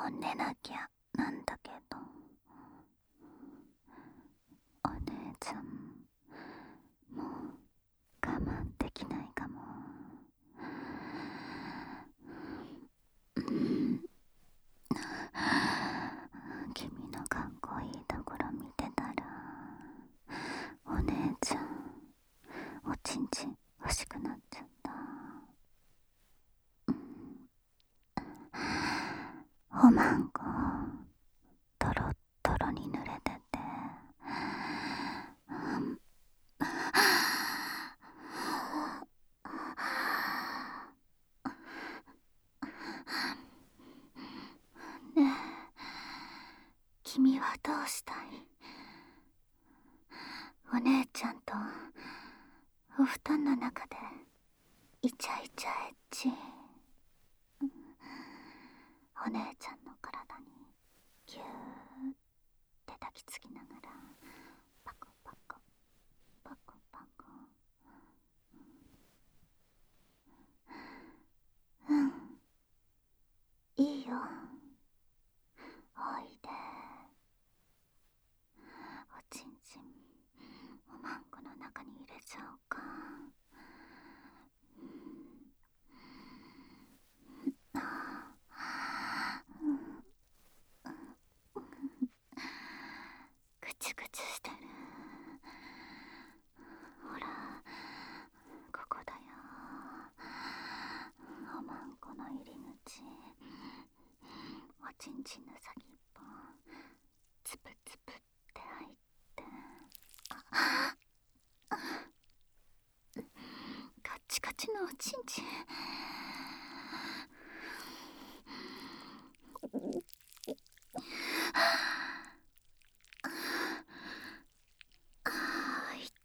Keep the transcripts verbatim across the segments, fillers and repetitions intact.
う寝なきゃなんだけど、お姉ちゃんもう我慢できないかも。君のかっこいいところ見てたら、お姉ちゃんおちんちん欲しくなっちゃった。おまんこトロットロに濡れてて、うんねえ、君はどうしたい？お姉ちゃんとお布団の中でイチャイチャエッチ。お姉ちゃんの体にギューって抱きつきながらパコパコパコパコ。うん、いいよ、おいで。おちんちんおまんこの中に入れちゃおうか。ぐちぐちしてる。ほら、ここだよ。おまんこの入り口。おちんちんの先っぽつぷつぷって入って、カッチカチのおちんちん。あー、いった。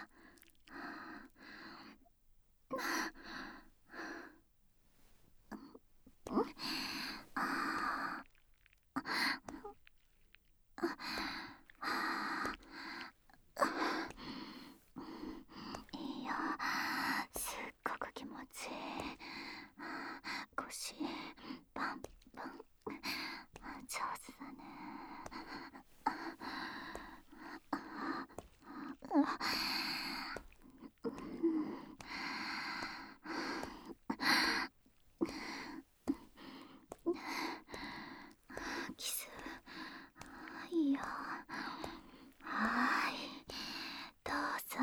いいよ、すっごく気持ちいい。腰パンパン、上手だね。キスいいよ。はーい、どうぞ。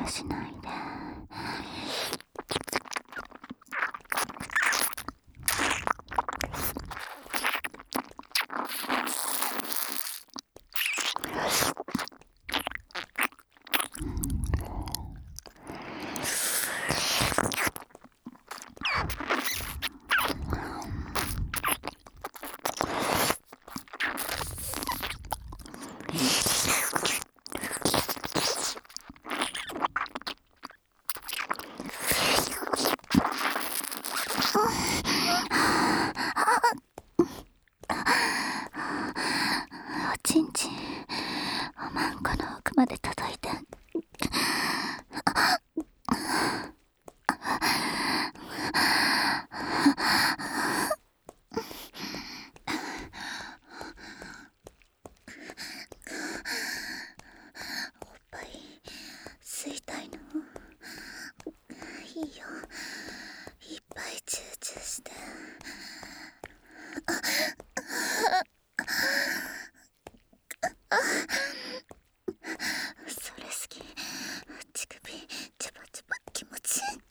しないで。おちんちんおまんこの奥まで届いて、おっぱい吸いたいの。いいよ、いっぱいチューチューして。それ好き。乳首チュパチュパ気持ちいい。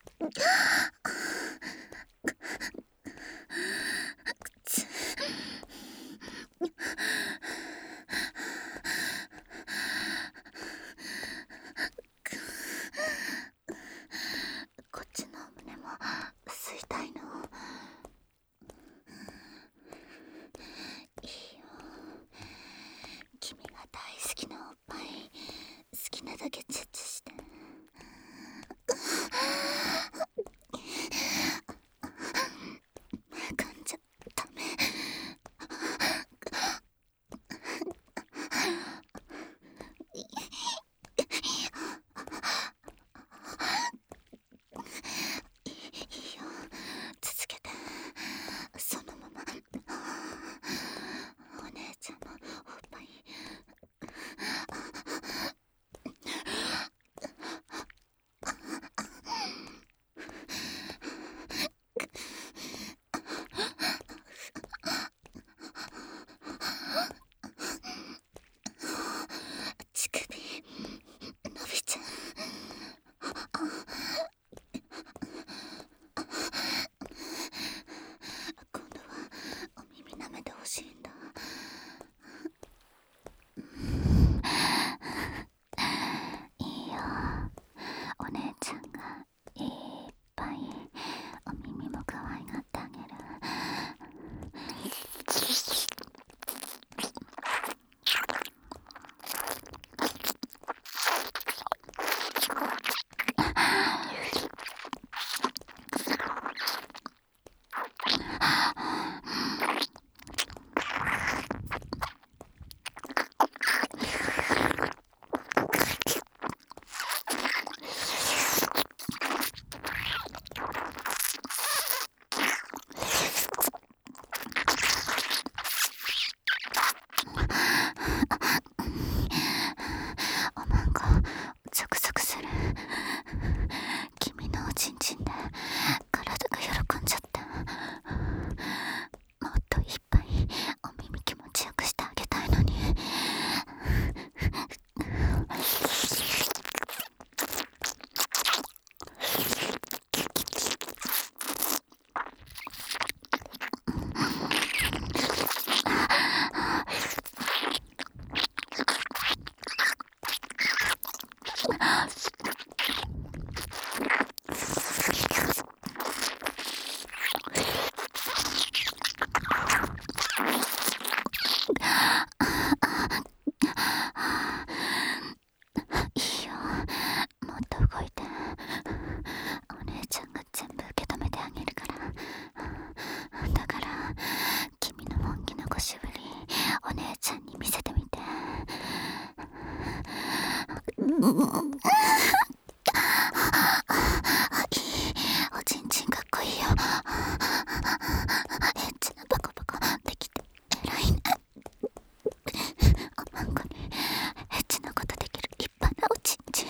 こっちの胸も吸いたいの。いいよ、君が大好きなおっぱい好きなだけチュッチュして。噛んじゃダメ。いいよ、続けて。そのままお姉ちゃんのおっぱい。乳首伸びちゃう。今度はお耳舐めてほしいんだ。いいよ、お姉ちゃんがいっぱいお耳も可愛がってあげる。おまんこゾクゾクする。君のおちんちんで体が喜んじゃった。もっといっぱいお耳気持ちよくしてあげたいのに。いいよ、もっと動いて。お姉ちゃんが全部受け止めてあげるから。だから君の本気の腰振りお姉ちゃんに見せてみて。いい、おちんちんかっこいいよ。エッチなパコパコできて偉いね。おまんこにエッチなことできる立派なおちんちん。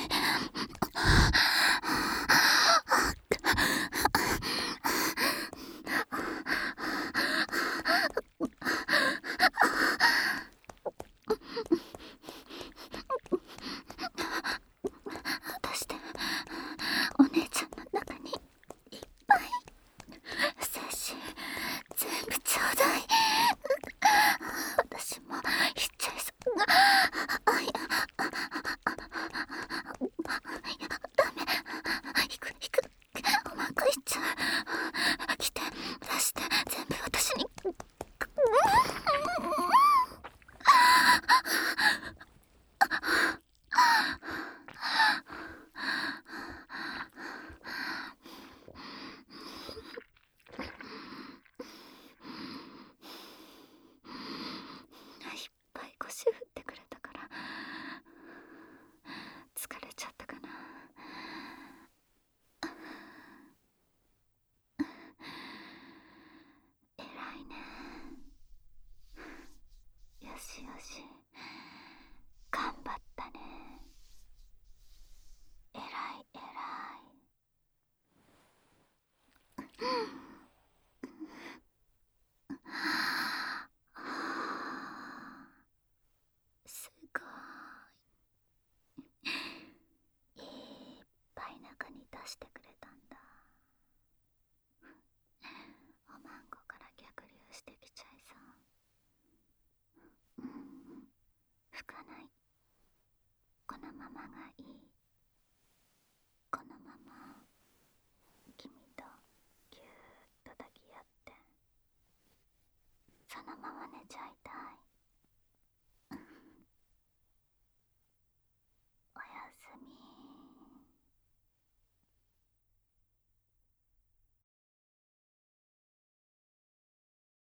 してくれ